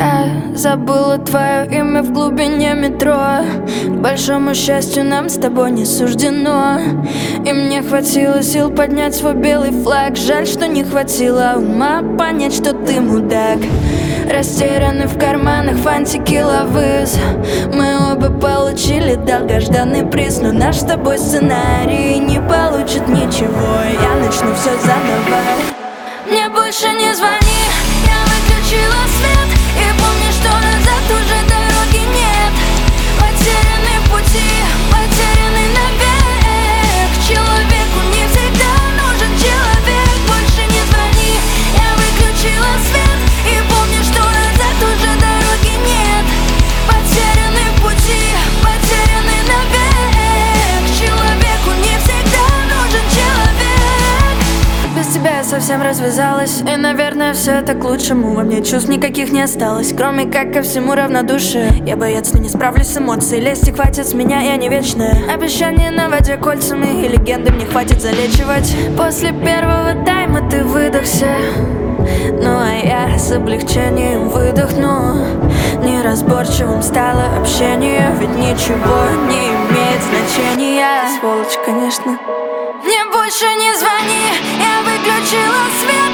Я забыла твое имя в глубине метро. К большому счастью, нам с тобой не суждено. И мне хватило сил поднять свой белый флаг. Жаль, что не хватило ума понять, что ты мудак. Растеряны в карманах фантики лавыз. Мы оба получили долгожданный приз, но наш с тобой сценарий не получит ничего. Я начну все заново. Мне больше не звони, я выключила свет. И помни, что назад уже дороги нет. Потеряны пути, потеряны навек. Человеку не всегда нужен человек. Больше не звони, я выключила свет. И помни, что назад уже дороги нет. Потеряны пути, потеряны навек. Человеку не всегда нужен человек. Без тебя я совсем развязалась. И, наверное, все это к лучшему. Во мне чувств никаких не осталось, кроме как ко всему равнодушие. Я боец, но не справлюсь с эмоцией. Лести хватит с меня, я не вечная. Обещания на воде кольцами, и легенды мне хватит залечивать. После первого тайма ты выдохся, ну а я с облегчением выдохну. Неразборчивым стало общение, ведь ничего не имеет значения. Сволочь, конечно. Мне больше не звони, я выключила свет.